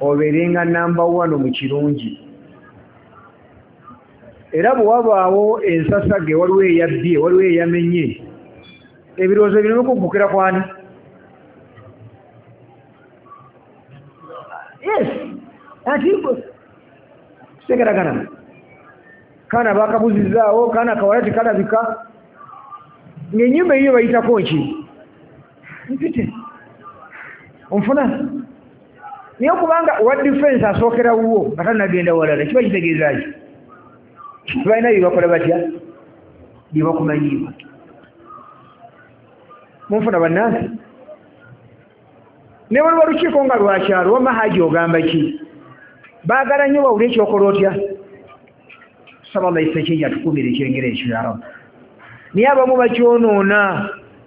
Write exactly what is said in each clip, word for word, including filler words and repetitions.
obeerenga namba wano mu kirungi. Era bwe wabaawo ensasage waliwo eyabbye waliwo eyamenye ebirowoozo bireme kuggukira kwani? Yes, ati segeragana kana bakabuzizaawo kana kawala tekalabika ng'ennyumba eyiyo bayitako ki mpite onfuna niyo kubanga wa defense asookera wuwo nga tannagenda walala kiba kitegeeza ki balina bye bakola batya bye bakumanyiibwa munfuna bannansi ne waliwo lukiiko nga lwakyalo wamma haji ogamba ki baagala nnyo bawule ekyokola otya sallallahu alaihi wasallam yatukumira ekyengera ekyo ya Rabbi naye abamu bakyonoona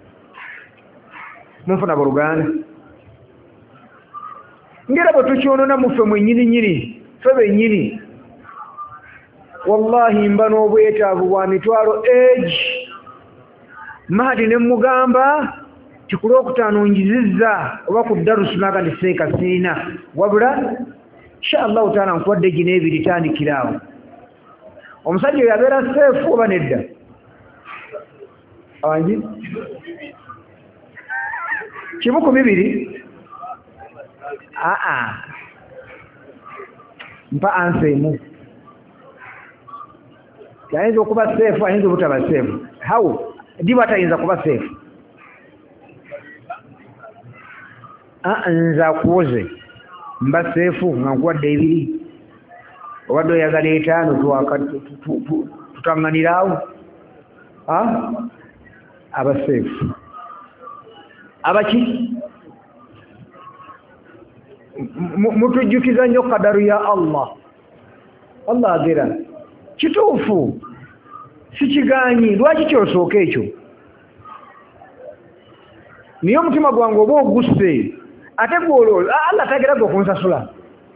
munfuna buluganda ngera bwe tukyonoona muffe mwennyini nnyini ffe bennyini wallahi mba n'obwetaavu bwa mitwalo egi Mahdi ne mugamba kikulu okutaano njizizza oba ku darusu naga ndi seeka sirina wabula inshallah taala nkuwadde gino ebiri tandikiraawo omusajja oyo abeera seefu oba nedda awangi kimu ku bibiri aa mpa ansa emu ayinza okuba seefu ayinza obutaba seefu hawo ndiba atayinza kuba seefu nze akuwoze mba seefu nga nkuwadde ebiri obadde oyagala etaano tutaŋŋaniraawo aba seefu abaki mutujjukiza nnyo kadaru ya Allah Allah agera kituufu sikiganyi lwaki kyosooka ekyo niyo omutima gwange oba ogusse ate gwolwo Allah tageraga okunsasula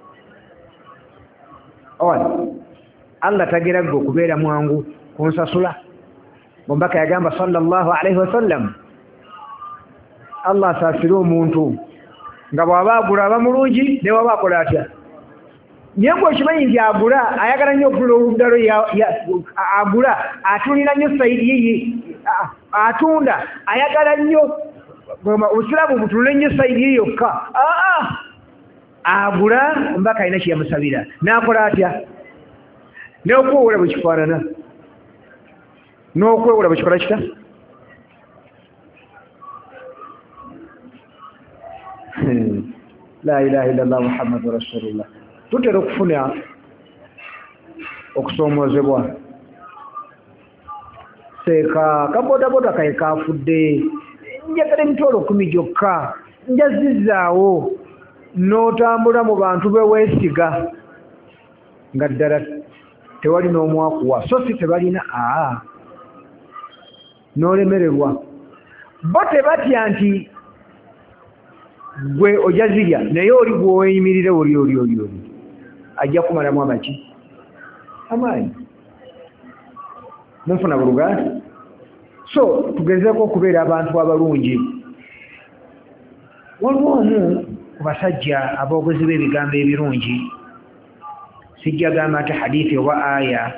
owa Allah tageraga okubeera mwangu kunsasula bombaka yagamba sallallahu alaihi wasallam Allah asaasire omuntu nga bw'aba agula aba mulungi ne bw'aba akola atya naye gwe okimanyi nti agula ayagala nnyo okugula oluddalo agula atulira nnyo sayidi yiyi atunda ayagala nnyo obusiraamu butunule nnyo sayidi ye yokka agula mbaka alina kyeyamusabira n'akola atya n'okwewola bwe kifaanana n'okwewola bwe kikola kita la ilaha illallah muhammadu rasulullah tutera okufuna okusoomoozebwa seeka kabodaboda kaye kafudde njagala emitwalo kumi gyokka njazizaawo n'otambula mu bantu beweesiga nga ddala tewali n'omwakuwa so si tebalina aa n'olemererwa bo tebatya nti gwe ojja zirya naye oli gweweeyimirire oli oli oli oli ajja kumalamu amaki amaanyi munfuna buluganda so tugezeeko okubeera abantu abalungi waliwo omu ku basajja aboogezi b'ebigambo ebirungi sijja gamba nti hadithi oba aya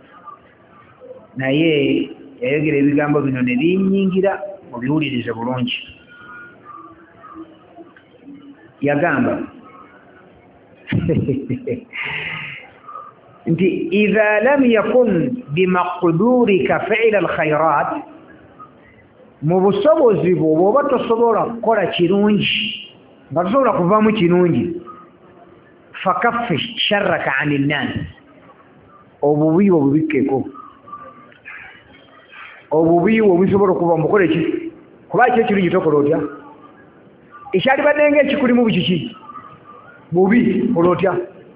naye yayogera ebigambo bino ne binnyingira mubiwulirize bulungi yagamba nti idha lam yakun bimaqdurika fi'la alkhairat mu busobozi bwo bw'oba tosobola kukola kirungi nga tosobola kuvaamu kirungi fakaffi sharraka ani nnas obubi obubikkeko obubi obusobola okuva mu kukola eki kuba ki ekirungi tokola otya ekyalibadde ng'ekikulimu bukiki bubi kola otya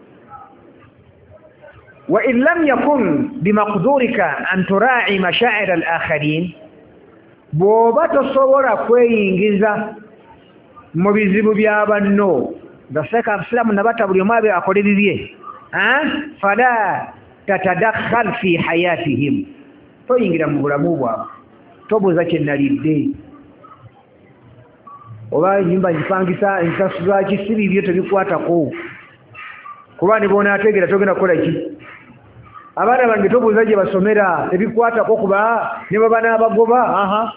wa in lam yakun bimaqdurika an turaa'i mashaa'ira al-akharin bw'oba tosobola kweyingiza mu bizibu bya banno nga seeka abusiraamu nabata buli omu abe akole bibye fala tatadakhal fi hayatihim toyingira mu bulamu bwabwe tobuuza kyennalidde oba enyumba ngipangisa ensasula ki si bibyo tebikwatako kuba ne boonategeera togenda kukola ki abaana bange tobuuza gye basomera ebikwatako kuba ne baba n'abagoba aha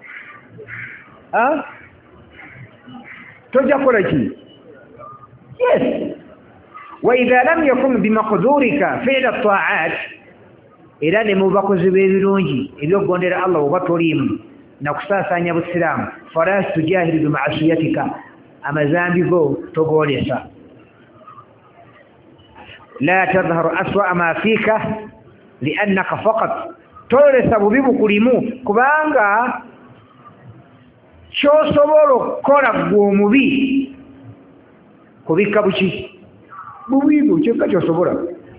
ha tojja kukola ki yes wa idha lam yakun bimaqdurika fi'l at-ta'at era ne mu bakozi b'ebirungi ebyokugondera Allah oba toliimu na kusaasanya busiraamu fala tujahidu bima'asiyatika amazambi go togoolesa la tadhharu aswa ma fika liannaka faqat tolesa bubi bukulimu kubanga kyosobola okukola gwe omubi kubika buki bubibu kyokka kyosobola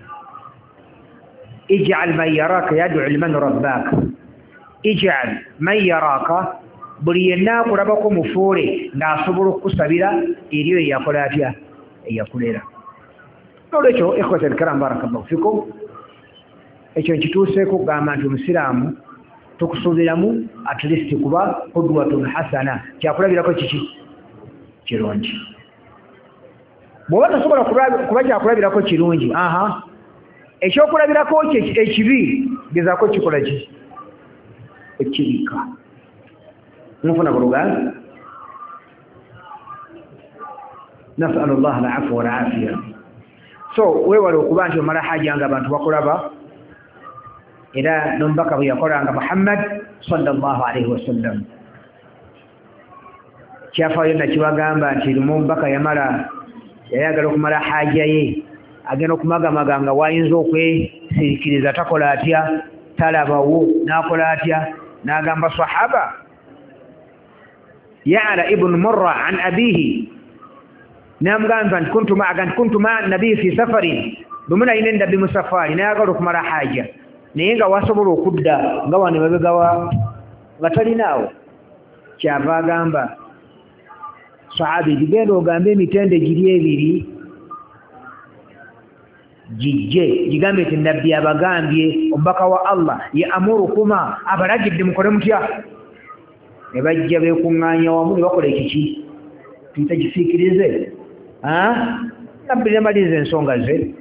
ij'al man yaraka yad'u liman rabbaka ij'al man yaraka buli yenna akulabako mufuule ng'asobola okukusabira eriyo eyakola atya eyakulera nolwekyo ikhwata alkiram barakallahu fikum ekyo nkituuseeko kugamba nti omusiraamu tukusuubiramu at least kuba qudwatun hasana kyakulabirako kiki kirungi bw'oba tasobola kuba kyakulabirako kirungi aha ekyokulabirako ekibi gezaako kikola ki ekirika nufuna buluganda nasalu llah alafwa walafiya so weewale okuba nti omala haja nga abantu bakulaba era nomubaka bwe yakolanga Muhammad sallallahu alaihi wasallam kyafaayo nakibagamba nti lumu omubaka yamala yayagala okumala haja ye agenda okumagamaga nga wayinza okwesirikiriza takola atya talabawo n'akola atya n'agamba sahaba Ya'la ibn Murra an abihi namgamba nti kuntu ma'aka kuntu ma'a nabii fi safarin bumuna inenda bi musafari n'ayagala okumala haja naye nga wasobola okudda nga wano babegawa batalinaawo kyava agamba sahabi gigenda ogambe emitende giri ebiri jijje gigambe nti nabbi abagambye omubaka wa Allah ya amurukuma abalagidde mukole mutya ne bajja beekuŋŋaanya wamu ne bakola ekiki tuyita gisiikirize nabbi ne maliriza ensonga ze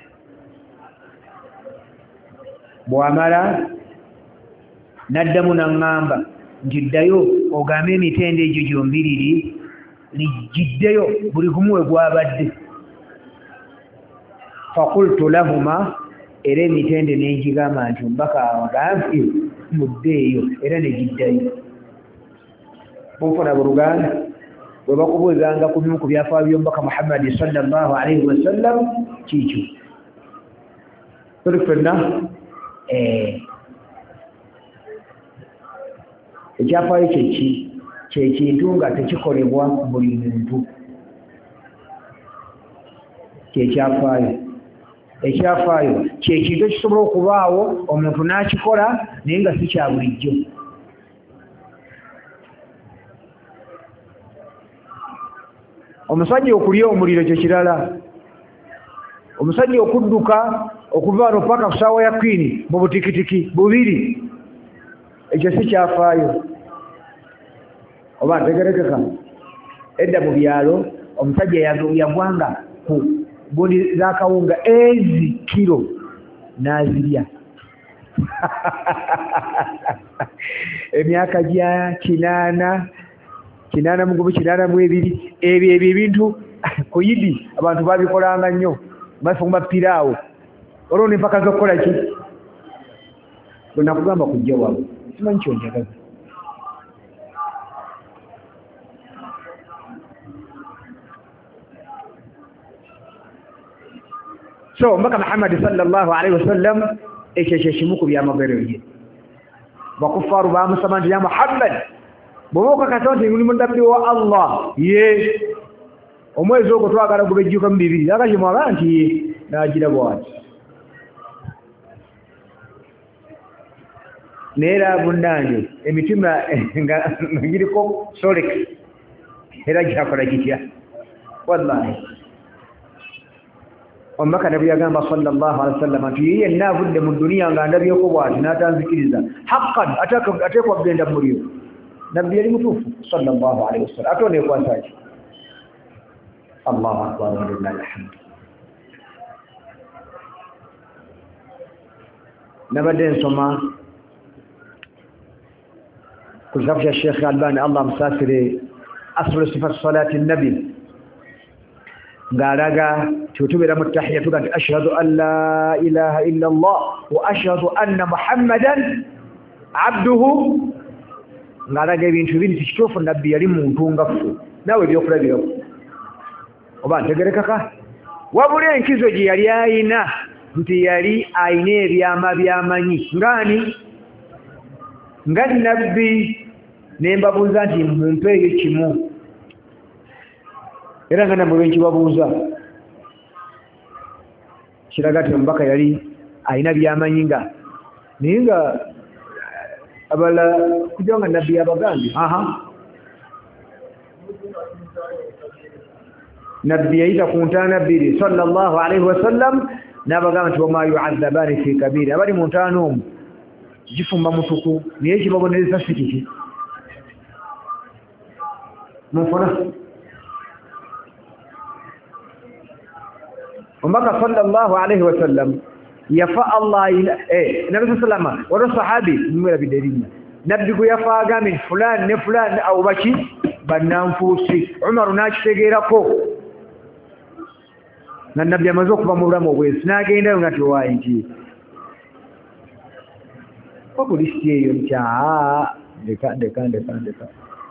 bw'amala n'addamu n'aŋŋamba nti ddayo ogambe emitende egyo gyombiriri lijjiddeyo buli gumu we gwabadde fakultu lahuma era emitende n'egigamba nti omubaka agambye muddeeyo era negiddayo bunfuna buluganda bwe bakubuuzanga ku bimu ku byafaayo by'omubaka Muhammadi sallallahu alaihi wasallam kiikyo tuli ffenna ekyafaayo kyeki kyekintu nga tekikolebwa buli muntu kyekyafaayo ekyafaayo kyekintu ekisobola okubaawo omuntu n'akikola naye nga si kya bulijjo omusajja okulya omuliro kye kirala omusajja okudduka okuva wano paka ku ssaawa ya kwini mu butikitiki bubiri ekyo si kyafaayo oba ntegerekeka edda mu byalo omusajja yagwanga ku gundi zakawunga ezi kilo nazirya emyaka gya kinaana kinaana mugumu kinaana mu ebiri ebyo ebyo ebintu ku yidi abantu babikolanga nnyo bafumba piraawo olwo n'empaka z'okukola ki bwe nakugamba kujja waabwe simanyi kyonjagaza so mbaka Muhammad sallallahu alaihi wasallam ekyo kyekimu ku byamagero bye bakufaru bamusaba nti ya Muhammad bwoba okakasa nti ndi mudabbi wa Allah ye omwezi ogwo twagala gubejjuka mu bibiri akakimwaga nti ye n'agira bwati neera bunnange emitima nga giriko solex era gyakola gitya wallahi omubaka nabwe yagamba sallallahu alaihi wasallam nti ye yenna avudde mu duniya nga ndabyeko bwati n'atanzikiriza haqqan ateekwa kugenda mu muliro nabbi yali mutuufu sallallahu alaihi wasallam ate oneekwasa ki allahu akbar walillahi alhamdu nabadde nsoma ku kitabu kya Sheikh Albani Allah musasire aslu sifat salati nabi ngalaga tutubeera mu tahiyya tuga nti ashhadu an la ilaha illa Allah wa ashhadu anna Muhammadan abduhu ngalaga ebintu bini tikituufu nabbi yali muntu nga ffe naawe ebyokulabirako oba ntegerekaka wabula enkizo gye yali ayina nti yali ayina ebyama byamanyi ngaani nga nabbi ne mbabuuza nti mumpeeyo kimu era nga namwe lwenkibabuuza kiraga ti omubaka yali ayina byamanyi nga naye nga abala kujja nga nabbi yabagambye aha nabbi yayita ku ntaana bbiri sallallahu alaihi wasallam n'abagamba nti wama yu'azzabaani fi kabiri abali mu ntaana omu gifumba mutuku naye kibabonereza si kiki munfuna omubaka sallallahu alaihi wasallam yafa Allah eh nabi sallama wala sahabi nimera biderinya nabbi go yafa agambe fulani ne fulani au baki bananfusi Umar nakitegerako na nabbi amaze okuva mu bulamu obwezi n'agenda ngati waayingi okulisi eyo nti ndeka ndeka ndeka ndeka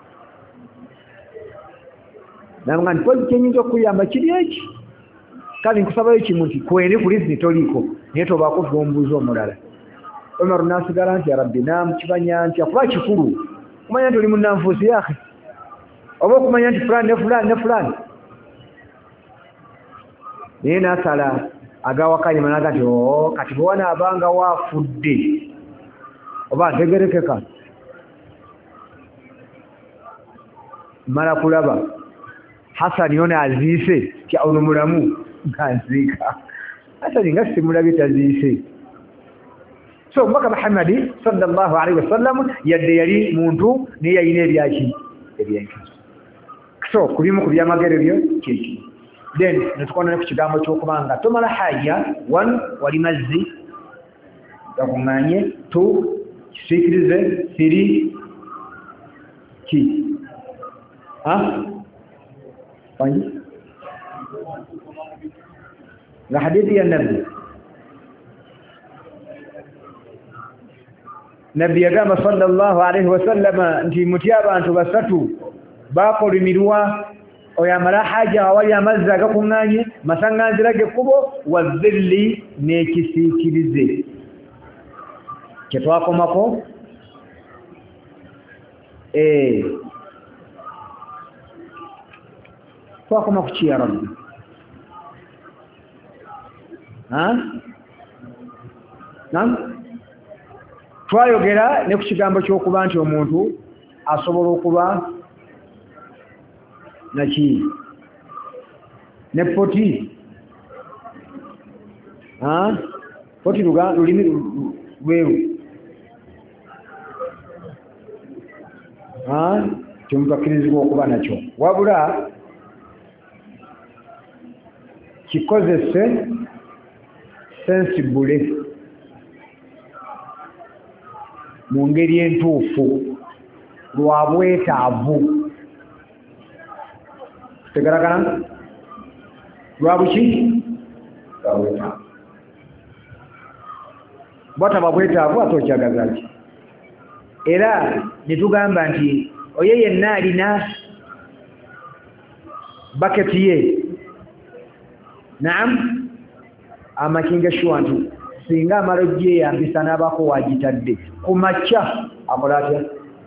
namanga nti kyenyinza okuyamba kiri eki kale nkusabayo kimu nti kweri kulisi toliko naye tobaako tuombuuza omulala Omar nasigala nti ya rabbi namukibanya nti akuba kikulu kumanya nti oli munanfuusi yake oba okumanya nti fulani ne fulani ne fulani naye nasala agawakanyuma naga nti oo kati bwewana abanga waafudde oba ntegerekeka mala kulaba Hasani yona aziise kya ono mulamu nkanzika Hasani nga simulabye taziise so mbaka Muhammad sallallahu alaihi wasallam yadde yali muntu naye yayina ebyaki ebyenkizo so kubimu ku byamagero byo kiki then netukona ku kigambo ky'okubanga tomala haja one wali mazzi gakunganye two kisikirize three ki ha wangi na hadithi ya nabi nabi yagamba sallallahu alaihi wasallam nti mutya abantu basatu bakolimirwa oyamala haja awali amazzi agakunganye masanganzirage kubo wazilli nekisikirize kyetwakomako eh twakoma ku kiya rabbi ha nam twayogera ne ku kigambo ky'okuba nti omuntu asobola okuba naki ne poti ha poti luga lulimi lweru ha kyomutakirizibwa okuba nakyo wabula kikozese sensibule mu ngeri entuufu lwa bwetaavu tegaragana lwa buki lwa bwetaavu bwataba bwetaavu ate okyagaza ki era netugamba nti oyo yenna alina baketi ye naam amakinga shuwa nti singa amalo gyeyambisa n'abaako wagitadde ku makya akola atya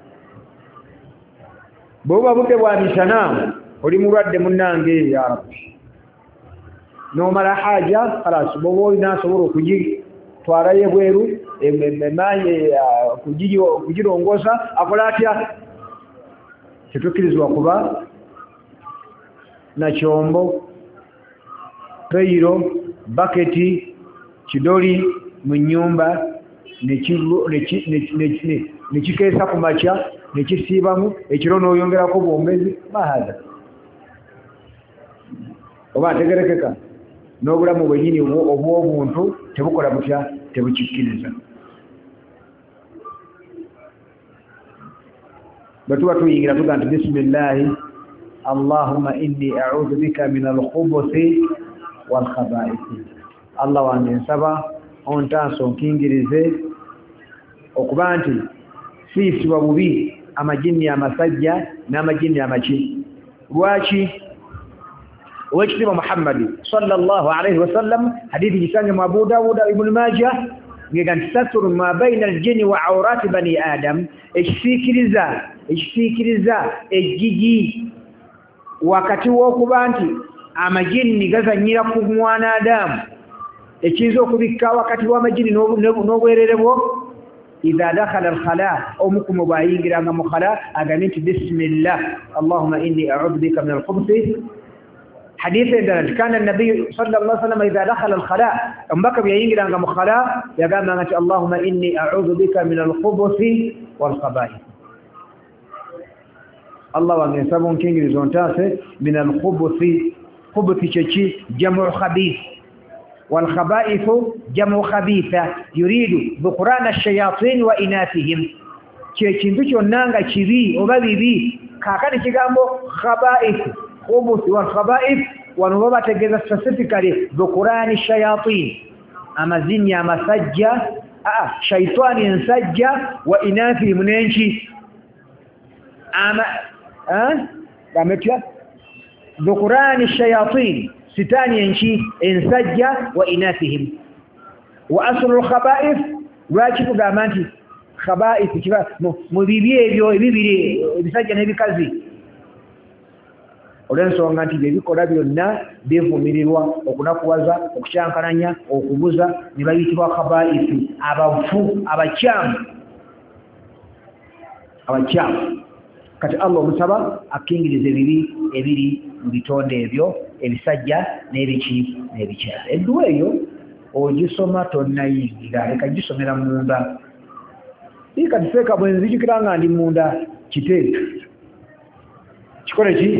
bw'oba budde bwa misana oli mulwadde munnange ya rabbi n'omala haja kalas bw'oba olina asobola okugitwalayo ebweru emaanye kugirongoosa akola atya tetukkirizibwa kuba na kyombo peiro baketi kidoli mu nyumba nekikeesa ku makya nekisiibamu ekiro n'oyongerako bwongezi mahaza oba ntegerekeka n'obulamu bwenyini obw'obuntu tebukola butya tebukikkiriza batuba tuyingira tuga nti bisimillahi allahumma inni a'udhu bika min al-khubuthi wal khaba'ith. Allah wange nsaba ontanso nkingirize okuba nti siisibwa bubi amajini amasajja n'amajini amaki. Lwaki? Owekitiibwa Muhammad sallallahu alayhi wa sallam hadithi gisange mu Abu Dawud Ibn Majah ngega nti satru ma baina al-jinni wa awrati bani adam, ekisikiriza ekisikiriza ejjiji wakati w'okuba nti amajini gazanyira ku mwana Adamu, ekiyinza okubikka wakati w'amajini n'obwerere bwo. إذا دخل الخلاء أو مكم بايغرا من خلاء أغنيت بسم الله اللهم إني أعوذ بك من الخبث. حديث عندنا كان النبي صلى الله عليه وسلم إذا دخل الخلاء أم بك بايغرا من خلاء يقول اللهم إني أعوذ بك من الخبث والخبائث. الله وأن يسبون كينجري زونتاسه من الخبث. خبث شيء جمع خبيث والخبائث جمع خبيثة يريد ذكران الشياطين وإناثهم. kintu kyonna kibi oba bibi kakati kigambo khaba'ith khubuth wal khaba'ith wano babategeeza specifically dhukurani shayatin amazini amasajja a shaytani ensajja wa inathihim nenchi ama eh gametya dhukurani shayatin sitani enchi ensajja wa inathihim. Wa aslu al-khaba'ith lwaki tugamba nti khaba'ith kiba mu bibi ebyo ebibiri ebisajja n'ebikazi olw'ensonga nti ebikola byonna bivumirirwa okunakuwaza okukyankalanya okubuza ne bayitibwa khaba'ith abafu abakyamu abakyamu. Kati Allah omusaba akingiriza ebibi ebiri mu bitonde ebyo ebisajja n'ebiki n'ebikyala. Edduwa eyo ogisoma tonnayingira, leka gisomera munda. Ika tuseka bwe nzijukira nga ndi munda kiteeka kikole ki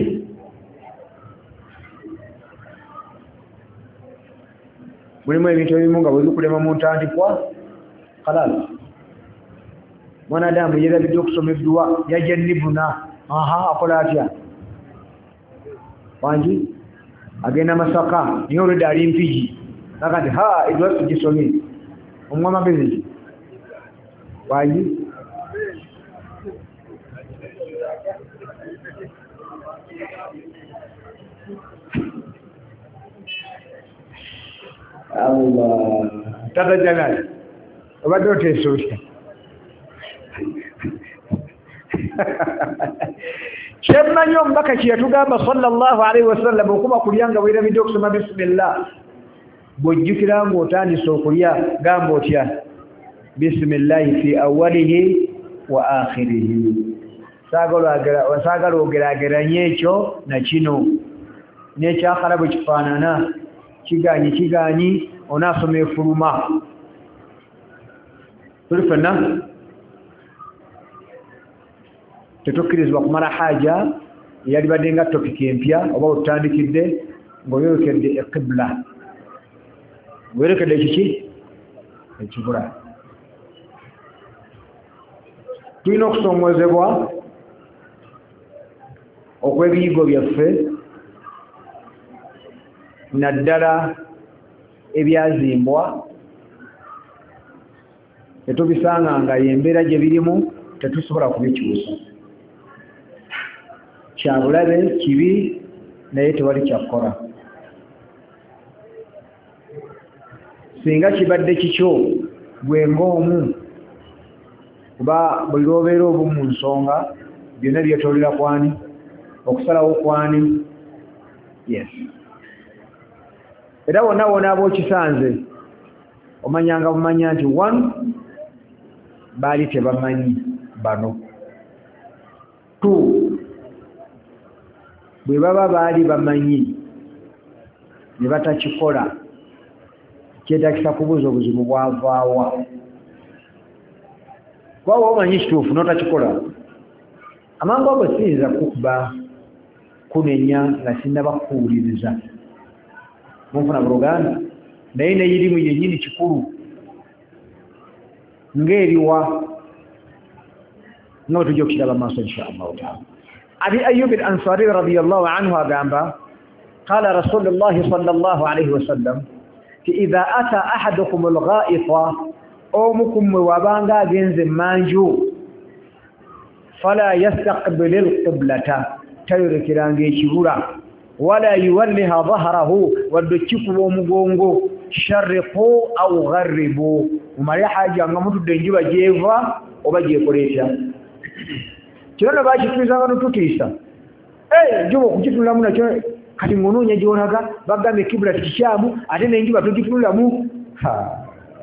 mulimu ebintu ebimu nga bwe bikulema mu ntandikwa kalala. Mwanadamu yerabidde okusoma edduwa yajja nibuna aha akola atya wangi agenda Masaka niyo olwedde ali mpigi nakati ha edduwa tugisomye omuwa magezi wangi Allah tata janali obadde oteesuusa kyemmanyi omubaka kye yatugamba sallallahu alaihi wasallam okuba kulya nga weerabidde okusoma bismillah. Bw'ojjukira ng'otandise okulya gamba otya bismillahi fi awwalihi wa akhirihi. Saagala ogeraageranye ekyo na kino n'ekyakala bwe kifaanana kiganyi kiganyi onaasoma efuluma tuli ffenna tetukkirizibwa kumala haja eyali badde nga topiki empya oba otandikidde ng'oyolekedde eqibla ng'oyolekedde ekiki ekibula. Tulina okusongoozebwa okw'ebiyigo byaffe naddala ebyazimbwa tetubisanga nga yembeera gye birimu tetusobola kubikyusa. Kyabulabe kibi naye tewali kyakukola. Singa kibadde kikyo gwe ng'omu kuba buli lw'obeera obumu mu nsonga byonna byetoolera kwani okusalawo kwani. Yes. Era wonna wonna aba okisanze omanyanga bumanya nti one baali tebamanyi bano, two bwe baba baali bamanyi ne batakikola kyetagisa kubuuza obuzibu bwavaawa. Kuba omanyi kituufu n'otakikola amangu ago siyinza kukuba kunenya nga sinnaba kukuwuliriza munfuna buluganda naye n'eyirimu yennyini kikulu ng'eriwa nga tujja okukiraba maaso insha allahu taala. Abi Ayyub al-Ansari radiyallahu anhu agamba qala rasulullahi sallallahu alayhi wasallam idha ata ahadukum al-gha'ita omukum wabanga agenze manju fala yastaqbil al-qiblata tayurikiranga ekibula wala yuwalliha dhahrahu waddukiku omugongo sharriqu aw gharribu umali haja nga mutudde enjuba jeva oba jekoleeta kirano bakituza abantu tutisa eh njuba kukitunula muna kyo kati ngononya jionaga bagambe kibula tikyamu ate n'enjuba tugitunula mu ha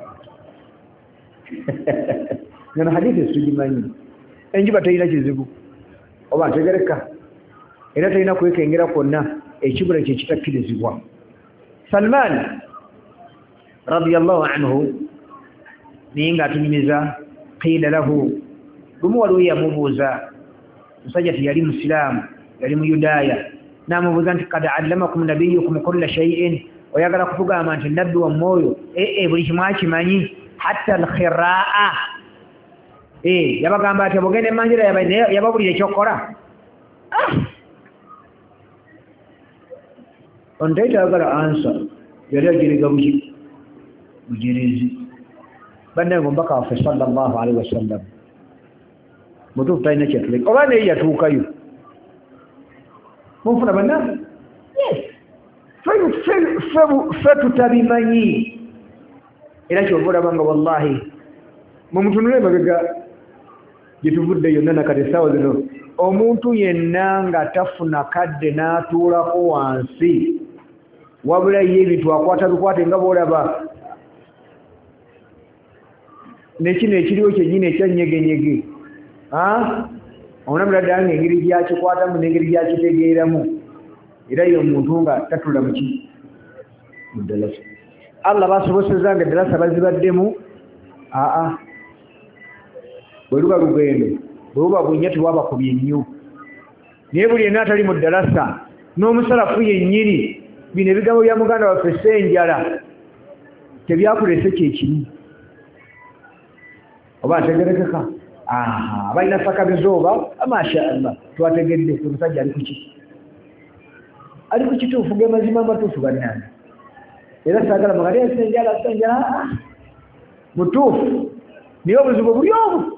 nana hadithi sujimanyi enjuba teyina kizibu oba tegereka era teyina kwekengera kwonna ekibula kye kitakkirizibwa. Salman radiyallahu anhu ninga atunyumiza qila lahu lumu waliwo yamubuuza musajja tiyali musilamu yali muyudaaya namubuuza nti kad allamakum nabiyukum kulla shay'in oyagala kutugamba nti nabbi wammwe oyo ee buli kimu akimanyi hatta alkhiraa ee yabagamba ati bogende manjira yababulira ekyokukola ontayitagala ansa yali agiriga buki bujirizi banange mbaka waffe sallallahu alaihi wasallam mutuufu talina kyatuleka oba naye yatuukayo munfuna bannange ffe tutabimanyi era kyova olabanga wallahi mumutunule emabega gyetuvudde yonna nakati essaawa zino omuntu yenna nga tafuna kadde n'atuulako wansi wabula ye ebintu akwata bikwate nga boolaba nekino ekiriwo kyennyini ekyanyegenyege onamula ddala ng'engeri gyakikwatamu n'engeri gyakitegeeramu era ye omuntu nga tatula muki mu ddalasa Allah basoboseza nga eddalasa bazibaddemu aa bwe luba lugendo bwe buba bunnya tewabakubye nnyo naye buli yenna atali mu ddalasa n'omusalafu yennyini bino ebigambo bya muganda waffe Ssenjala tebyakulese kyekimu oba ategerekeka aha balina sakabizooba masha Allah twategedde omusajja ali kuki ali ku kituufu ge mazima amatuufu bannange era saagala magale Ssenjala Ssenjala mutuufu naye obuzibu buli obu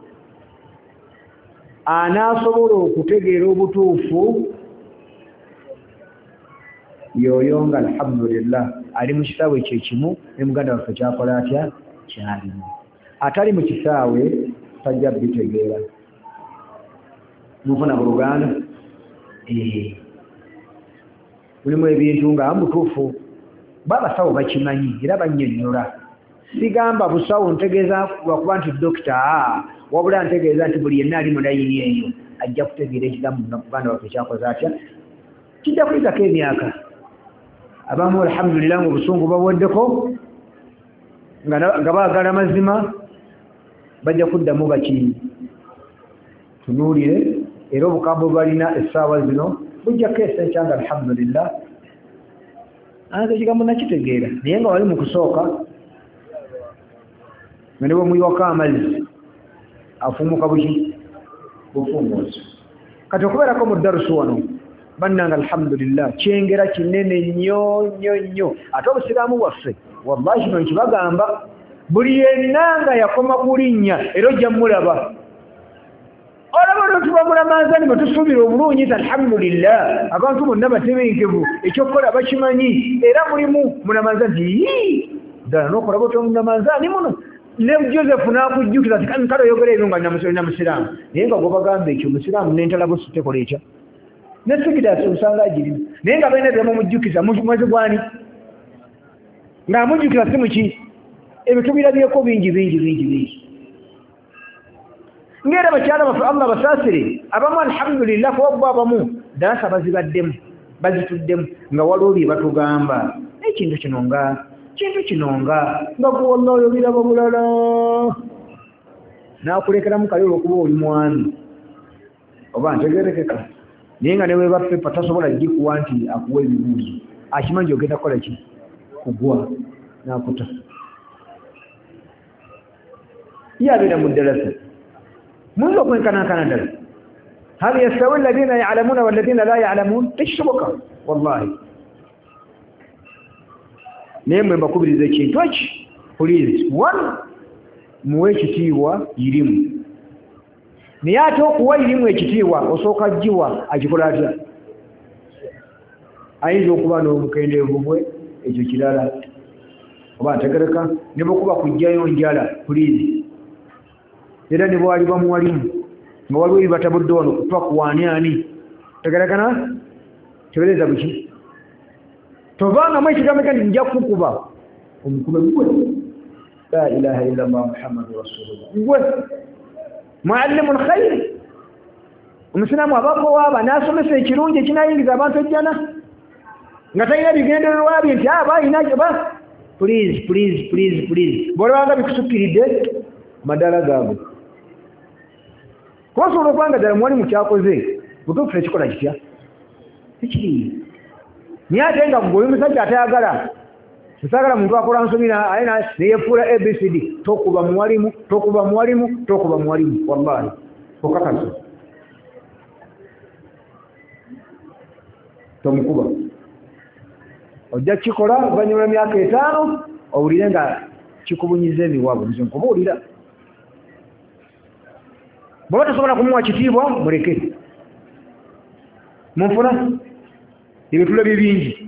anaasobola okutegeera obutuufu yoyo nga alhamdulillah ali mu kisaawe ekyekimu ne muganda waffe kyakola atya kyalimu atali mu kisaawe tajja bitegeera mufuna mu Luganda mulimu ebintu nga mutuufu babasawo bakimanyi era bannyonnyola sigamba busawo ntegeeza lwakuba nti dokita wabula ntegeeza nti buli yenna ali mu layini eyo ajja kutegeera ekigambo muganda waffe kyakoze atya kijja kuyitako emyaka abamu alhamdulillah ng'obusungu baweddeko nga baagala mazima bajja kuddamu baki tunuulire era obukambo balina essaawa zino bujjako esenkyanga alhamdulillah ate ekigambo nakitegeera naye nga wali mu kusooka nga ne bwemuyiwako amazzi afumuka buki bufumuuzi kati okubeerako mu darusu wano bannanga alhamdulillah kyengera kinene nnyo nnyo nnyo ate obusiraamu bwaffe wallahi kino nkibagamba buli yenna nga yakoma kulinnya era ojja mulaba olaba olwotuba mulamanzani bwe tusuubira obulungi ti alhamdulillah abantu bonna batebenkevu ekyokukola bakimanyi era mulimu mulamanzani ti ddala n'okolaba otyo mulamanzani muno ne Joseph n'akujjukiza ti kale oyogera ebyo nga nnamusiraamu naye nga gwebagamba ekyo omusiraamu n'entala tekola ekya ne sigidasi osanga agirimu naye nga balina byamumujjukiza mwezi gwani ng'amujjukiza si muki ebyo tubirabyeko bingi bingi bingi bingi ng'era bakyala baffe Allah basaasire abamu alhamdulillah kuba abamu ddalasa bazibaddemu bazituddemu nga waliwo bye batugamba ekintu kino nga kintu kino nga nga kuwalla oyo biraba bulala n'akulekeramu kali olwokuba oli mwami oba ntegerekeka naye nga ne webaffe patasobola gikuwa nti akuwa ebibuuzo akimanyi ogenda kukola ki kugwa n'akuta yabeera mu ddalasa mwizo kwenkana kana dala hal yastawi alladhina ya'lamuna walladhina la ya'lamun tishubuka wallahi nemwe mbakubiriza ekintu eki please one muwe ekitiibwa irimu naye ate okuwa irimu ekitiibwa osooka jjiwa akikola atya ayinza okuba n'omukendeevu bwe ekyo kirala oba ntegereka ne bwekuba kujjayo njala please era ne bwali bamuwalimu nga waliwo ebibatabudde wano kutwa kuwaani ani tegerekana tebereza buki tovaangamu ekigambo kandi nja kukuba omukube gwe la ilaha illa allah muhammadu rasulullah gwe muallimu lkhairi omusiraamu abakowaaba n'asomesa ekirungi ekinayingiza abantu ejjana nga talina bigendererwa bye nti aba ayina ba please please please please bwolabanga bikusukkiridde madala gaabwe kuba osobola okubanga ddala muwalimu kyakoze butuufu ekikola kitya ekiri naye ate nga gwe omusajja atayagala nsagala muntu akola nsomi ayina neyefuula abcd tokuba muwalimu tokuba muwalimu tokuba muwalimu wallahi okakasa tomukuba ojja kikola oluvannyuma lw'emyaka etaano owulire nga kikubunyiza emiwabu nze nkubuulira bw'oba tosobola kumuwa kitiibwa muleke munfuna ebyo tulabye bingi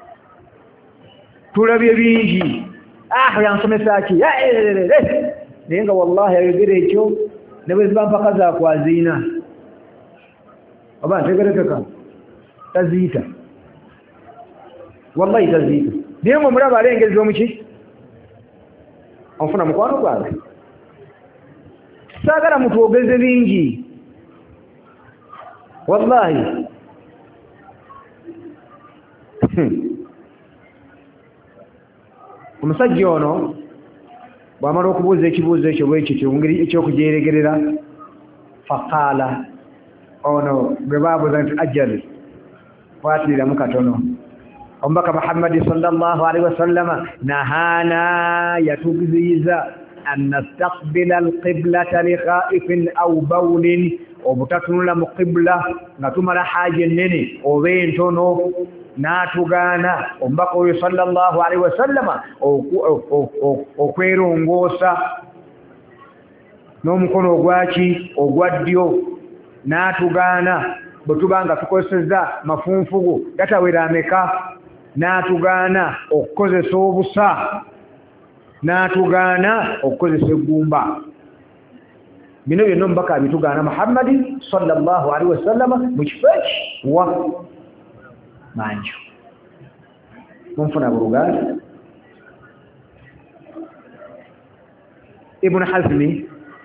tulabye bingi ah yansomesa ki naye nga wallahi ayogera ekyo ne bwe ziba mpaka zakwaziina oba ntegerekeka taziyita wallahi taziyita naye nga omulaba alengeza omuki onfuna mukwano gwange saagala mutwogeze bingi wallahi omusajja ono bw'amala okubuuza ekibuuzo ekyo bwekityo mu ngeri ekyokujeregerera faqaala ono gwe baabuuza nti ajali bwatiriramu katono omubaka muhammadi sallallahu alaihi wasallama nahana yatugiziyiza an nastaqbila alqiblata li khaifin aw bawlin obutatunula mu qibla nga tumala haaja ennene oba entono n'atugaana omubaka oyo sallallahu alaihi wasallama okwerongoosa n'omukono ogwaki ogwa ddyo n'atugaana bwe tuba nga tukozesezza mafunfugu gatawera ameka n'atugaana okukozesa obusa n'atugaana okukozesa eggumba bino byonna omubaka abitugaana muhammadi sallallahu alaihi wasallama mu kifo eki wa manju munfuna buluganda ibn hazmi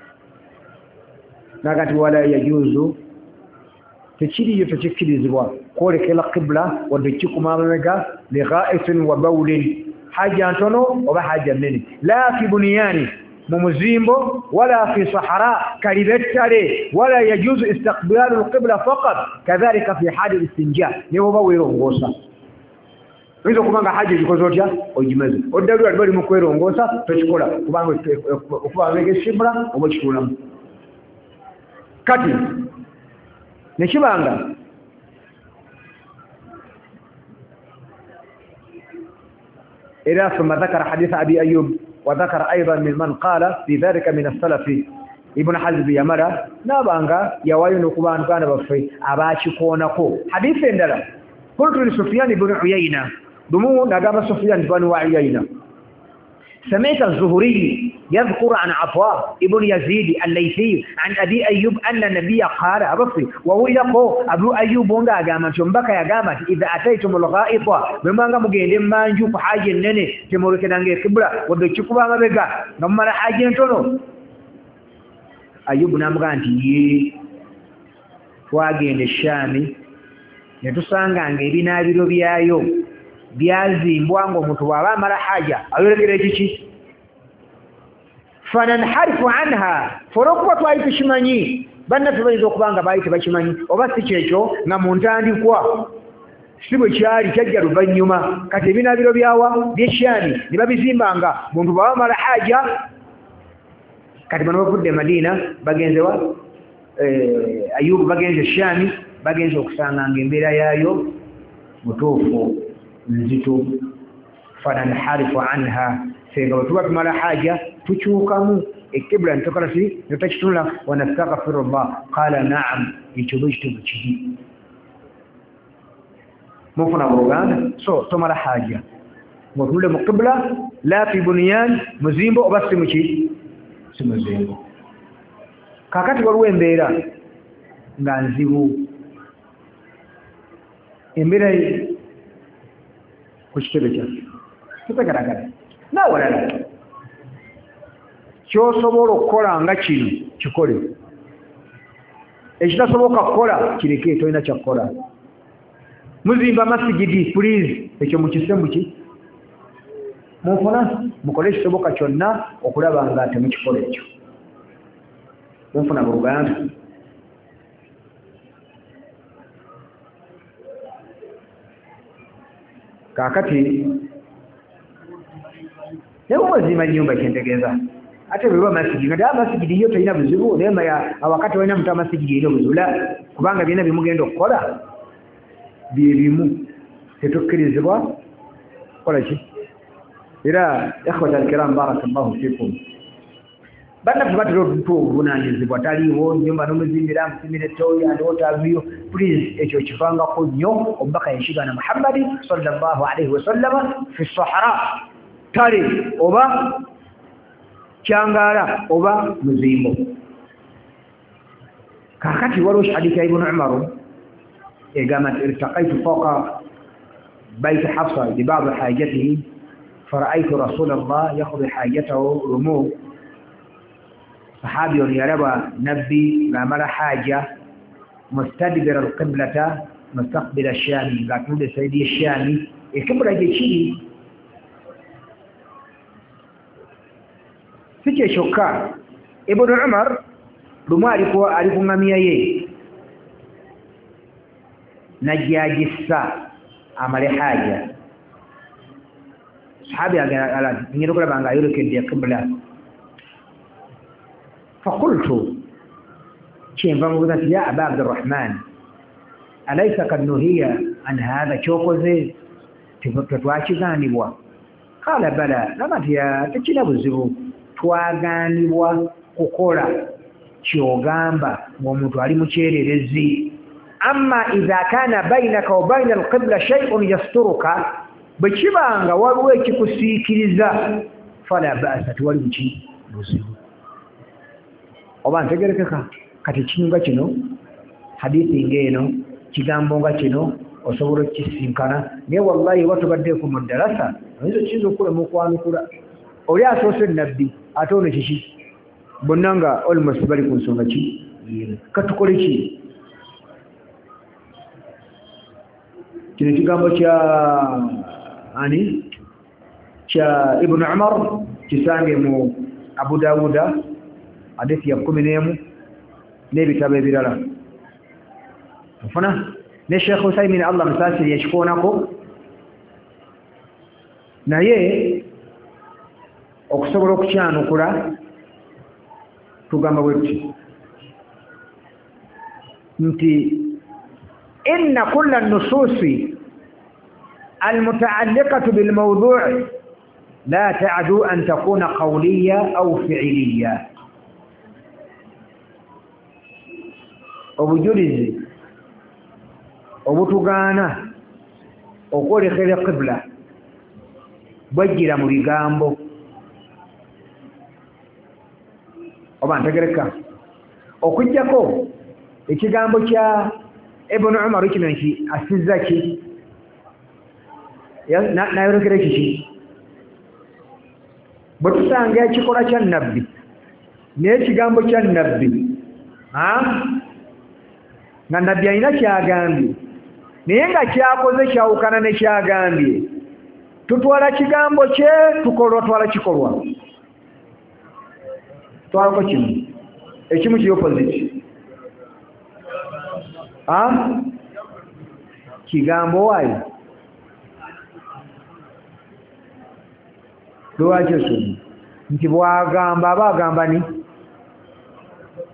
nagati wala yajuzu tekiriyo tekikkirizibwa kwolekera qibla wadde kikuma amabega li ghaifin wa bawlin haja ntono oba haja nnene la fi buniyani mu muzimbo wala fi sahara kalibettale wala yajuzu istiqbalu alqibla faqat kadhalika fi hali alistinja niwo bawirongoosa oyinza okubanga haja gikoze otya ogimaze oddalu ali bali mu kwerongoosa tokikola kubanga okuba amegeshibula oba kituulamu kati nekibanga إلى ثم ذكر حديث أبي أيوب وذكر أيضا من من قال في ذلك من السلف ابن حزب يمرا نابانغا يوايون قبان كان بفي أباشي كونكو حديث عندنا قلت لسفيان بن عيينة دمو نقام سفيان بن عيينة سمعت الزهري يذكر عن عطاء ابن يزيد الليثي عن أبي أيوب أن النبي قال أبصي وهو يقول أبو أيوب ونغا قامت شنبك يا قامت إذا أتيتم الغائط بمانغا مجيلين ما نجوب حاجة نني تمورك نانجي كبرا ودكتكوا ما بقى نمال حاجة نتونو أيوب نامغانتي واجين الشامي netusanga ng'ebina ebiro byayo byazimbwa ng'omuntu bw'aba amala haja ayolegera ekiki fananharifu anha forokuba twali tukimanyi bannaffe bayinza okuba nga baali tebakimanyi oba si kyekyo nga mu ntandikwa si bwe kyali kyajja luvannyuma kati ebinaabiro byawa byekyani ne babizimbanga muntu bw'aba amala haja kati bano bavudde Madina bagenze wa eh, Ayubu bagenze Shami bagenze okusanga ng'embeera yaayo mutuufu nzito fananharifu anha senga batuba tumala haja tukyukamu ekibla ntokola si notakitunula wanastaghfirullah qala na'am ichubishtu bichi mufuna Uganda so tomala haja mutule mu qibla la fi bunyan muzimbo obasi muki si muzimbo kakati waliwo embeera nga nzibu embeera ku kitebe kyaffe tutegeragana nawalala kyosobola okukola nga kino kikole ekitasoboka kukola kireke tolina kyakukola muzimba masigidi please ekyo mukisembu ki mufuna mukole ekisoboka kyonna okulaba nga temukikola ekyo mufuna mu Uganda kakati leo wazima nyumba kintegeza ate bwe masigidi ngada masigidi yote ina buzibu neema ya wakati waina mtu masigidi ino buzula kubanga bina bimugenda okukola bibimu tetukirizibwa kola ki era ikhwata alkiram barakallahu fikum bana tubatiro bunanyizibwa taliwo nyumba nomuzimbira musimire toya ndo taviyo please ekyo kivanga ko nnyo omubaka yashigana Muhammad sallallahu alaihi wasallam fi sahara tali oba kyangara oba muzimbo kakati walo hadithi ya Ibn Umar egama irtaqaitu fawqa bayt Hafsa li ba'd hajatihi فرأيت رسول الله يقضي حاجته رموه صحابي يرى نبي لعمل حاجة مستدبر القبلة مستقبل الشامي قاتل سيدي الشامي القبلة جيشي فيك شكا ابن عمر رمو عرفوا عرفوا مميايي نجاج السا عمل حاجة صحابي على نيرو بانغا يورك دي قبلة فقلت شيء فمغذات يا أبا عبد الرحمن أليس قد نهي عن هذا شوكوزي تتواشي غانبوا قال بلى لما تيا تكينا بزبو twaganibwa kukola kyogamba ng'omuntu ali mu kyererezi amma idha kana bainaka wa baina alqibla shay'un yasturuka bwekibanga waliwo ekikusiikiriza fala ba'sa tuwali muki buzibu oba ntegerekeka kati ekinyumba kino hadithi ng'eno kigambo nga kino osobola okukisinkana naye wallahi watubaddeeko mu ddarasa oyinza okiyinza okulema okwanukula oli asoose nabbi ate ono kiki bonna nga almost bali ku nsonga ki katukole ki kino ekigambo kya ani kya Ibn Umar kisange mu Abu Dawuda hadithi ya kumi n'emu n'ebitabo ebirala ofuna ne Sheikh Usaymin Allah musasiri yakikoonako naye okusobola okukyanukula tugamba bwetuti nti inna kulla nususi almutaalliqatu bilmawdu' la ta'du an takuna qawliya aw fi'liya obujulizi obutugaana okwolekera qibla bwajjira mu bigambo oba ntegereka okujjako ekigambo kya Ibn Umar kino nti asizza ki nayorekera kiki bwe tusanga ekikola kya nabbi n'ekigambo kya nabbi nga nabbi alina kyagambye naye nga kyakoze kyawukana ne kyagambye tutwala kigambo kye tukolwa twala kikolwa twalako kimu ekimu kiri opposite kigambo waayo lwaki osomye nti bwagamba aba agamba ni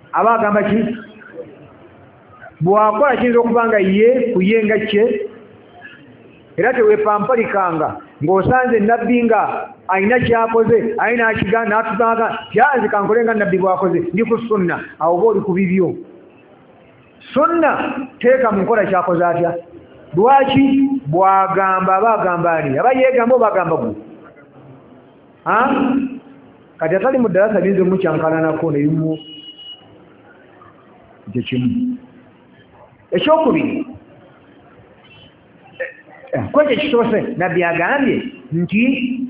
aba agamba ki bw'akola kiyinza okuba nga ye kuyenga kye era teweepampalikanga ng'osanze nabbi nga alina kyakoze alina akiga n'atuganga kyanze kankole nga nabbi bw'akoze ndi ku sunna awo oba oli ku bibyo sunna teeka mu nkola kyakoze atya lwaki bw'agamba aba agamba ani aba yeegamba oba agamba gwe kati atali mu ddalasa binze mukyankalanako nebimu ekyo kimu ekyokubiri kwekyo kisoose nabbi agambye nti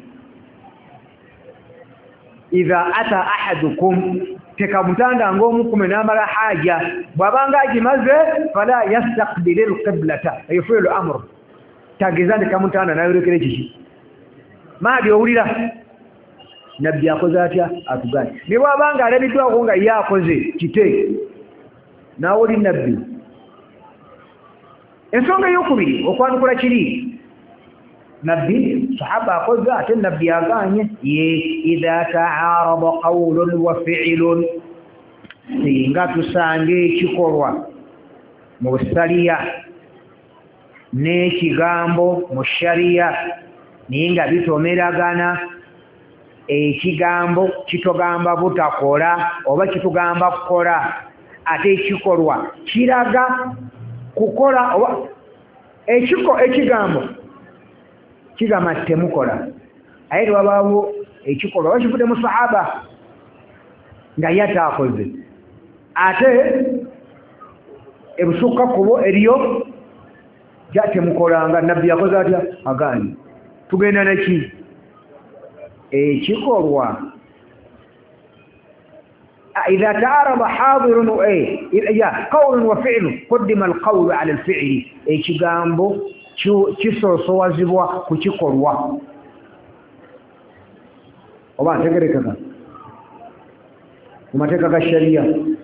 idha ata ahadukum teka mutanda ng'omukume n'amala haja bw'abanga agimaze fala yastaqbil alqiblata eyo fi'lu amr tageza ndeka mutanda nayorekere kiki maadi owulira nabbi akoze atya atugane ne bw'abanga alabiddwako nga ye akoze kite naawe oli nabbi ensonga ey'okubiri okwanukula kiri nabbi sahaba akoze ate nabbi aganye ye idha ta'arada qawlun wa fi'lun singa tusange ekikolwa mu ssaliya n'ekigambo mu shariya naye nga bitomeragana ekigambo kitugamba butakola oba kitugamba kukola ate ekikolwa kiraga kukola oba ekiko ekigambo kigamba temukola aye lwabaawo ekikolwa bakivudde mu sahaba nga yataakoze ate ebusukka kubo eriyo gyatemukolanga nabbi yakoze atya aganye tugenda neki ekikolwa إذا تعارض حاضر وإيه يا قول وفعل قدم القول على الفعل إيه كجامبو شو كسر صوازبوا كتكروا وما تقرأ كذا وما تقرأ الشريعة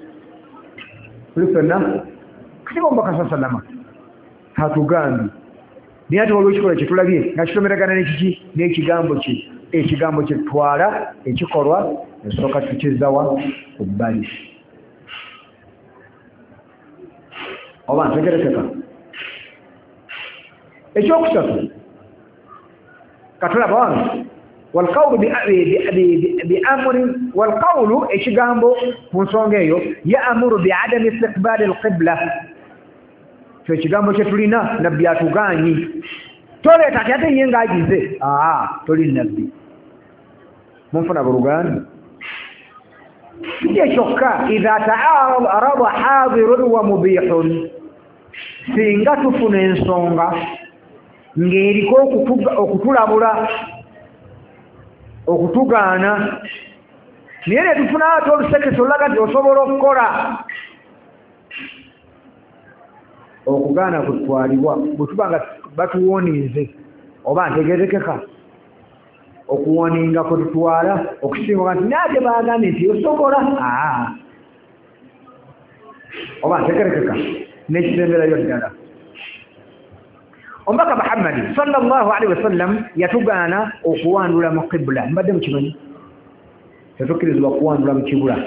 لفنا كتبوا بكسر سلامة هاتوغاندي niate olwekikola kyetulabye nga kitomeragana nekiki n'ekigambo kye ekigambo kyetutwala ekikolwa esooka tukizawa ku bbali oba ntegerekeka ekyokusatu katulaba wano walqawlu biamri walqawlu ekigambo ku nsonga eyo yaamuru biadami istiqbali alqibla kyo kigambo kyetulina nabbi atuganyi toleeta ati ate ye ngaagize aa toli nabbi munfuna buluganda kiki kyokka idha ta'arada hadirun wa mubihun singa tufuna ensonga ng'eriko okutulabula okutugaana naye ne tufuna ate olusekese olaga nti osobola okukola okugaana kutwalibwa bwe tuba nga batuwonize oba ntegerekeka okuwoninga kwetutwala okusinga nti naate baagambye nti osobola aa oba ntegerekeka n'ekitemberayo ddala omubaka muhammadi sallallahu alaihi wasallam yatugaana okuwandula mu qibula mbadde mukimanyi tetukkirizibwa kuwandula mu kibula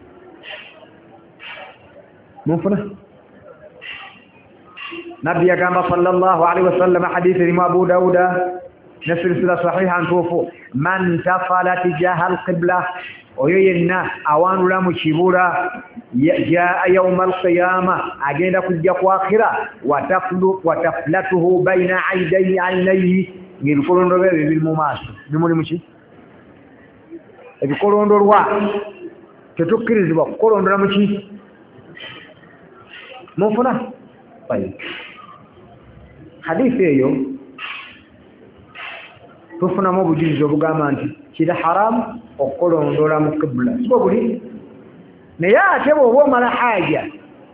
munfuna nabbi yagamba sallallahu alaihi wasallam hadithi erimu abu dauda ne silsila sahiha ntuufu man tafala tijaha alqibla oyo yenna awandula mu kibula jaa yauma alqiyama agenda kujja ku akhira wataflatuhu baina aidai ainaihi ng'ebikolondo bye biri mu maaso bimuli muki ebikolondolwa tetukkirizibwa kukolondola muki munfuna hadithi eyo tufunamu obujulizi obugamba nti kiri haramu okukolondola mu qibula sibo buli naye ate bw'oba omala haja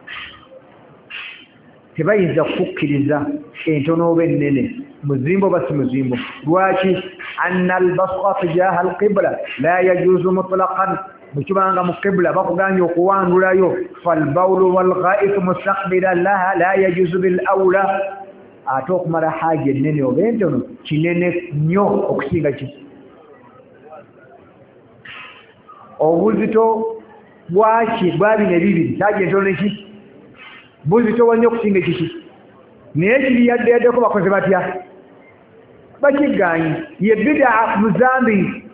tebayinza kukkiriza entono oba ennene muzimbo oba si muzimbo lwaki anna albasqa tijaha alqibula la yajuzu mutlaqan bwekibanga mu qibula bakugambye okuwandulayo falbawlu walghaitu mustaqbilan laha la yajuzu bilawla ate okumala haja ennene oba entono kinene nnyo okusinga ki obuzito bwaki bwabi ne bibiri kyaje ntone ki buzi towanye okusinga kiki naye kiri yadde yaddeko bakoze batya bakiganyi ye bid'a muzambi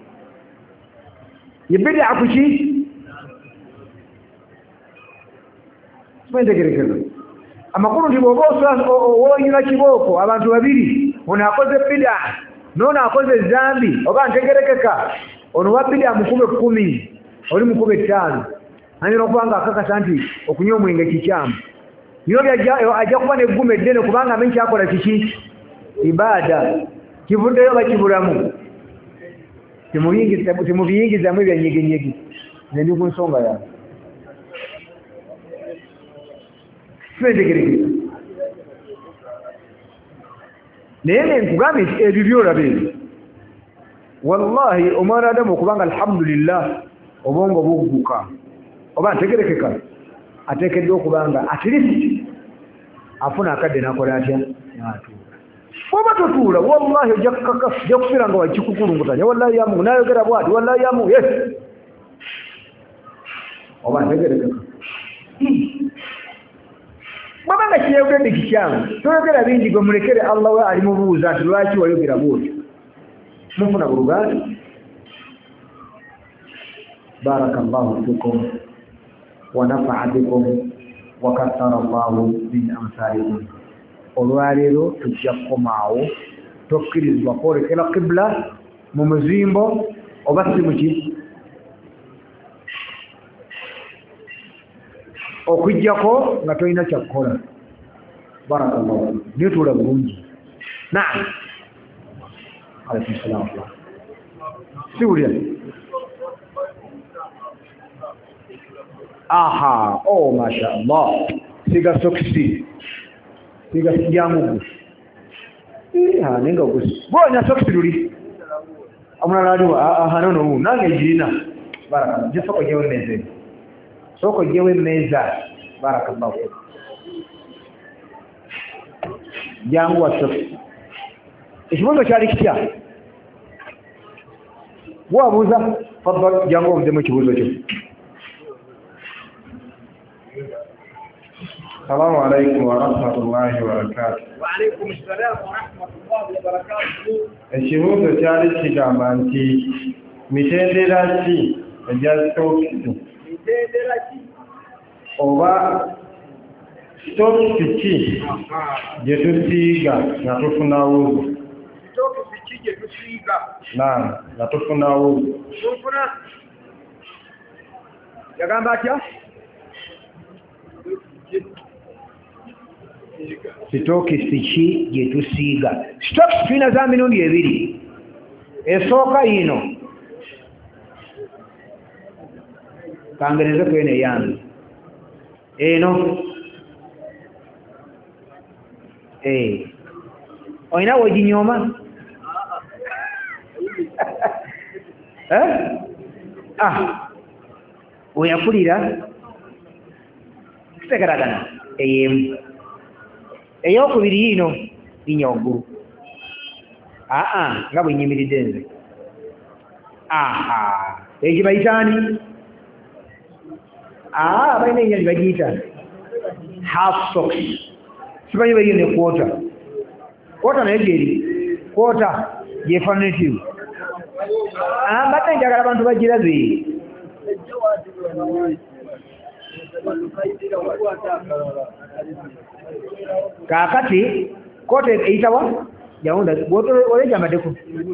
ye bid'a kuki spendegerekero amakuru ndi bwoba owonyula kibooko abantu babiri ono akoze bid'a n'ono akoze zambi oba ntegerekeka ono wa bid'a mukube kkumi oli mukube ttaano anyina okuba nga akakasa nti okunywa omwenge kikyamu niyo ajja kuba negguma eddene kubanga amenyi kyakola kiki ibaada kivuddeyo bakibulamu temubiyingizamu ebyanyegenyegi nendi ku nsonga yawe sentegerekeka naye nenkugambye nti ebyo byolaba ebyo wallahi omwana adamu okubanga alhamdulillah obwongo bugguka oba ntegerekeka ateekeddwa okubanga at least afuna akadde nakola atya natuula bwoba totuula wallahi ojja kufiira nga wakikukulungutanya wallahi yamu nayogera bwati wallahi yamu yes oba ntegerekeka bwabanga kiyogedde kikyamu toyogera bingi gwe mulekere allah we alimubuuza nti lwaki wayogera bwotyo mufuna buluganda barakallahu fikum ونفع بكم وكثر الله من أمثالكم olwaleero tujja kukomaawo tokkirizibwa kwolekera qibla mu muzimbo oba si muki okujjako nga tolina kyakukola barakallahu niyo tuula bulungi naam alaikum salaam siwulira aha oh masha Allah siga soksi siga sijamugu iya nenga gusi bonya soksi luli amuna ladu aha no no nange jina baraka je soko jewe meze soko jewe meza barakallahu jangu wa soksi ikibuzo cyari kitya wabuza fadhal jangu mdemo kibuzo cyo السلام عليكم ورحمة الله وبركاته. وعليكم السلام ورحمة الله وبركاته. الشهود الثالث كجامانتي mitenderachi eja stokisi mitenderachi oba stokisi ki je tusiga na tufuna wuzu stokisi ki je tusiga na na tufuna wuzu tufuna yagamba atya sitokisi ki je tusiga stokisi fina za mirundi ebiri esooka yino kangereze kwene yange eno eh oina wojinyoma eh ah oyakulira kitegeragana eyemu eyokubiri yino inyoguru ah ah nga bwenyimiridde nze aha eji bayitani ah bayina enyali bagiyita half socks sibanyi bayiyo ne quarter quarter naye gyeri quarter gyefaananitiu ah mbadde njagala abantu bagirabe kakati kote eyitawa yawunda olejambaddeku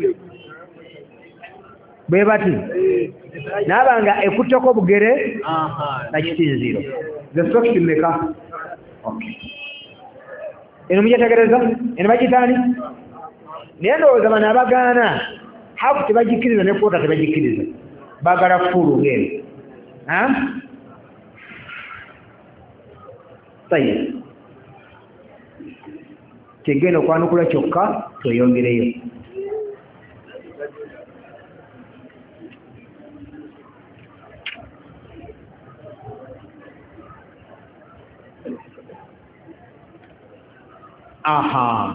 bwe bati nabanga ekutteko bugere nakisinziro the socks meka okay eno mujategereza eno bagitani naye ndowooza bano abagaana hafu tebagikiriza ne kwota tebagikiriza bagala fulu ngeno sayi kigenda okwanukula kyokka tweyongereyo aha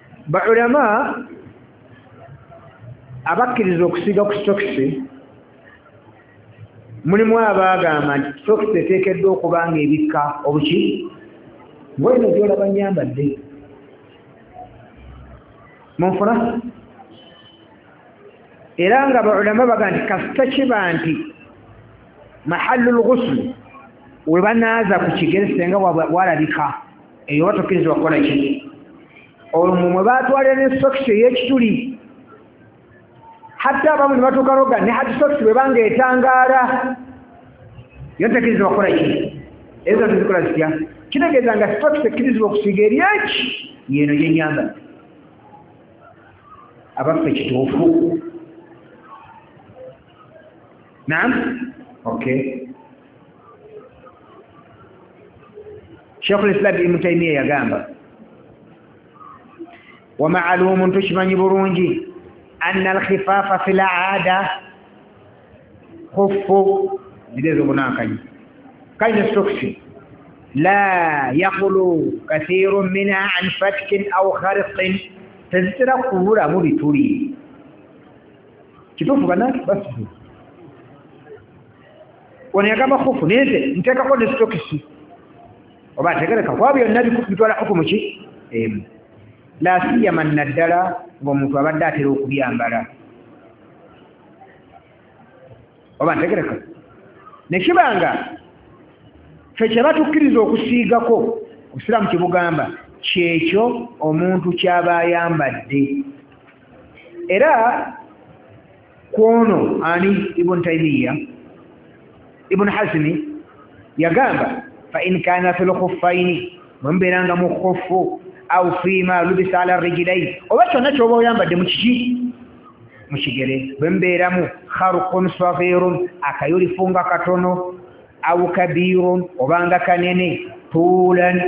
baulama abakkiriza okusiga ku stokisi mulimu abagamba nti sokisi eteekeddwa okuba nga ebikka obuki ng'olina gy'olaba nyambadde munfuna era nga baulama baga nti kasita kiba nti mahallul ghusl we banaaza ku kigere senga walabika eyo batukkiriza wakola ki olwo mwe baatwalira ne sokisi ey'ekituli hatta abamu ne batuuka roga ne hati sokisi bwe banga etangaala yo ntekkiriza wakola ki ezo tezikola zitya kitegeeza nga sokisi ekkirizibwa okusiiga eri eki yeeno gyenyamba abaffe kituufu naam okay شيخ الإسلام ابن تيمية يقام ومعلوم تشمن برونجي أن الخفاف في العادة خف بديذ بناكي كين السكسي لا يخلو كثير منها عن فتك أو خرق تزتر قبورة مولي تولي كتوف بناك بس ونيقام خف نيزي انتك قول السكسي oba tegereka kwa byonna bitwala hukumu ki emu la siyama naddala ng'omuntu abadde atera okubyambala oba tegereka ne kibanga ffe kye batukkiriza okusiigako obusiraamu kye bugamba kyekyo omuntu ky'aba ayambadde era kwono ani ibuni taymiya ibuni hazmi yagamba فإن كان في الخفين من بينanga mu khuffu au fima lubisa ala rijlayn obacho nacho bo yambadde mu kiki mu kigere bemberamu kharqun saghirun akayuli funga katono au kabirun obanga kanene tulan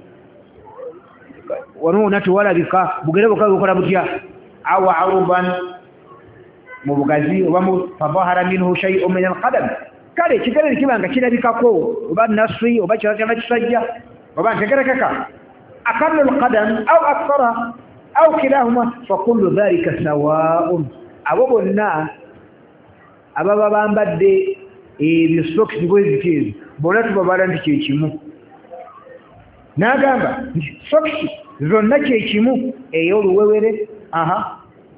wanuna tuwala bika bugere bukabukola butya au aruban mu bugazi wamu fadhahara minhu shay'un min alqadam kale kigere kibanga kirabikako oba nasri oba kirajja kisajja oba ntegerekeka aqallu alqadam aw akthara aw kilahuma fa kullu dhalika sawa'un abo bonna ababa bambadde ebyo socks bwezitizi bona tubabala nti kyekimu nagamba socks zonna kyekimu ey'oluwewere aha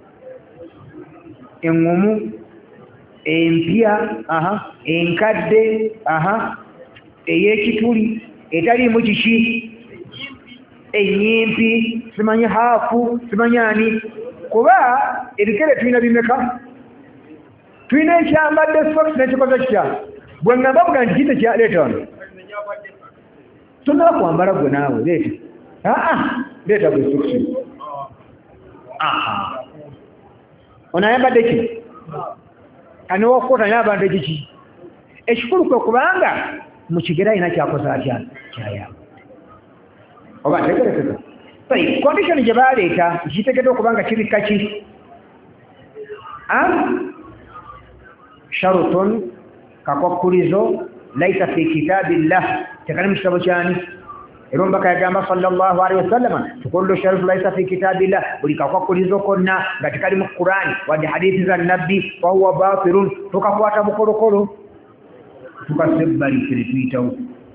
engumu empya aha enkadde aha eyekituli etaliimu kiki enyimpi simanyi haafu simanyani kuba ebikere tulina bimeka tulina ekyambadde socks nekikoza kitya bwe ngamba buga nti kite kyaleeta wano tonala kwambala gwe naawe leeta aa leeta gwe socks aha onayambadde ki aniwokota nabande kiki ekikulu kwe kubanga mu kigera ina kyakoza atya kyayamba oba tegerekeka sai condition gye baleeta kitegeddwa okubanga kibikka ki sharutun kakwakulizo laisa fi kitabillah tekali mu kitabo kyani era omubaka yagamba sallallahu alaihi wasallam tukullu sharutu laisa fi kitabillah buli kakwakulizo konna nga tekali mu Qur'ani wadde hadithi za nabbi fa huwa batilun tukakwata bukolokolo tukasebbali kiri tuyitawo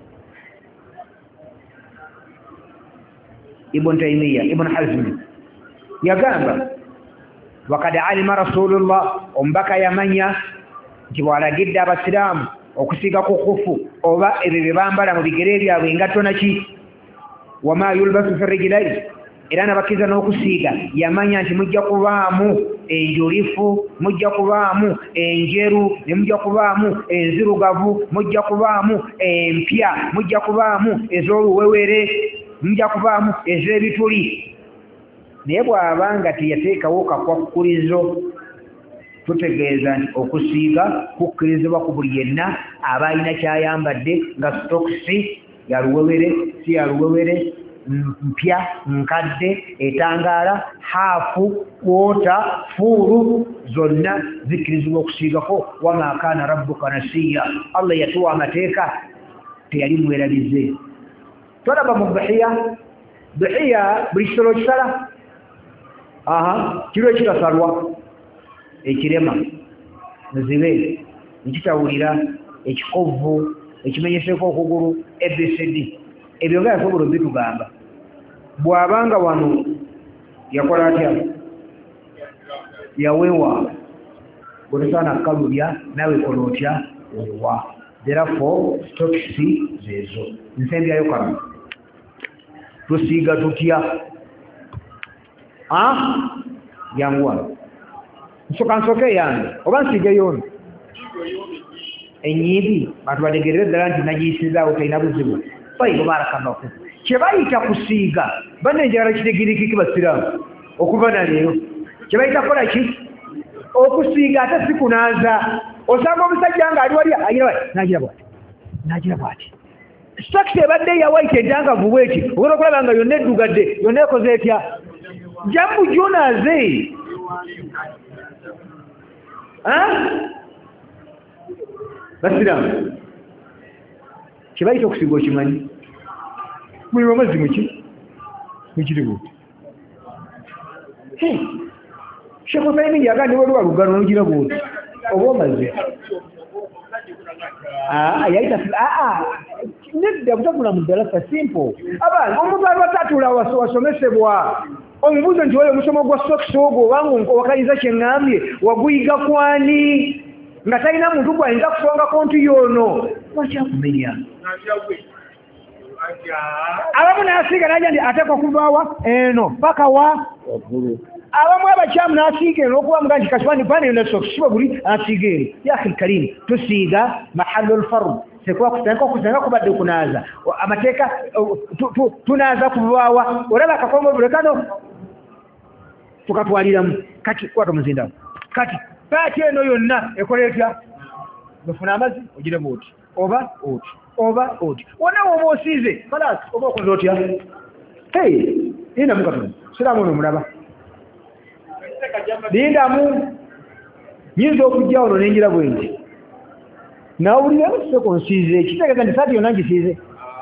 ibn Taymiyyah ibn Hazm yagamba wakad alima rasulullah omubaka yamanya nti bwalagidde abasiraamu okusiga ku khufu oba ebyo bye bambala mu bigere byabwe engatto naki wama yulbasu fi rijlayn era nabakiza n'okusiiga yamanya nti mujja kubaamu enjulifu mujja kubaamu enjeru ne mujja kubaamu enzirugavu mujja kubaamu empya mujja kubaamu ez'oluwewere mujja kubaamu ez'ebituli naye bw'abanga teyateekawo kakwakulizo tutegeeza nti okusiiga kukkirizibwa ku buli yenna aba alina kyayambadde nga stokisi ya luwewere si ya luwewere mpya nkadde etangaala haafu kwota fuulu zonna zikkirizibwa okusiigako wama kaana rabbuka nasiya allah yatuwa amateeka teyali mweralize tolaba mu dhiya dhiya buli kisolo kisala aha kiro ekirasalwa ekirema muzibe nekitawulira ekikovu ekimenyeseko okugulu A B C D ebyo nga yasobola bitugamba bw'abanga wano yakola atya yawewa bw'otasaana kalulya nawe kola otya wewa therefore stokisi zeezo nsembyayo kano tusiiga tutya yanguwa nsoka nsoke yange oba nsiigeyono enyiibi bantu bategerere ddala nti nagiisizaawo talina buzibu bayibo barakanako kye bayita kusiiga banne njagala kitegirikiki basiraamu okuva na leero kye bayita kola ki okusiiga ate si kunaaza osanga omusajja nga ali wali agira nagira bwati nagira bwati stokisi ebadde yawaita entangavu bweti ogenda okulaba nga yonna eddugadde yonna ekoze etya jambu junaaze basiraamu kye bayita okusiiga okimanyi mulimu amazzi muki mukiri buti Sheikh Hussein yaga ndi waliwo lugano lugira buti oba omaze yaita nedda butagula mu ddalasa simple abantu omuntu ali watatula wasomesebwa omubuuzo nti oyo omusomo gwa sokisi ogwo obanga wakaliza kyeŋŋambye waguyiga kwani nga talina muntu gwayinza kusonga konti yono wakyakumenya abamu nasiiga naja ndi ateekwa kuvaawa eno paka wa waggulu abamu abakyamu nasiiga eno okuba muga nti kasibani pane yona sokisi siba buli asiiga eno yakhil karim tusiiga mahallu lfard sekuwakusenga kubadde kunaaza amateeka tunaaza kuvaawa olaba akakongo bule kano tukatwaliramu kati kwata omuzindawo kati paati eno yonna ekola etya befuna amazzi ogire buoti oba oti oba oti wonna woba osiize kalas oba okoze otya hey lindamu katonda siraamu ono mulaba lindamu nyinza okujja ono nenjira bwe nti nawulira seko nsiize kitegeeza nti saati yonna ngisiize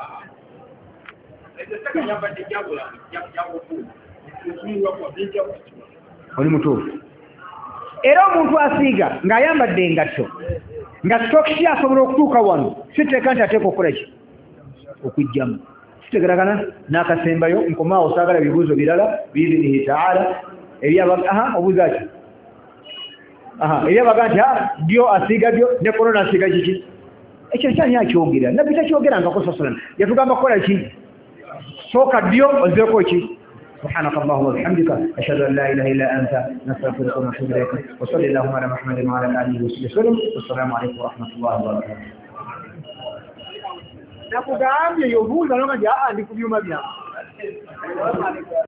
oli mutuufu era omuntu asiiga ng'ayambadde engatto nga stokisi asobola okutuuka wano siteeka nti ateeka okukola ki okujjamu kitegeragana n'akasembayo nkomaawo saagala bibuuzo birala biidhinihi taala ebyabaga obuuza ki ebyabaga nti ddyo asiiga ddyo ne korona asiiga kiki ekyo kyani akyogera nabbi takyogerangako sasalama yatugamba kukola ki sooka ddyo ozeeko ki سبحانك اللهم وبحمدك أشهد أن لا إله إلا أنت نستغفرك ونتوب إليك وصلى اللهم على محمد وعلى آله وصحبه وسلم والسلام عليكم ورحمة الله وبركاته. nakugambye yobuuza noga ndi ku byuma byange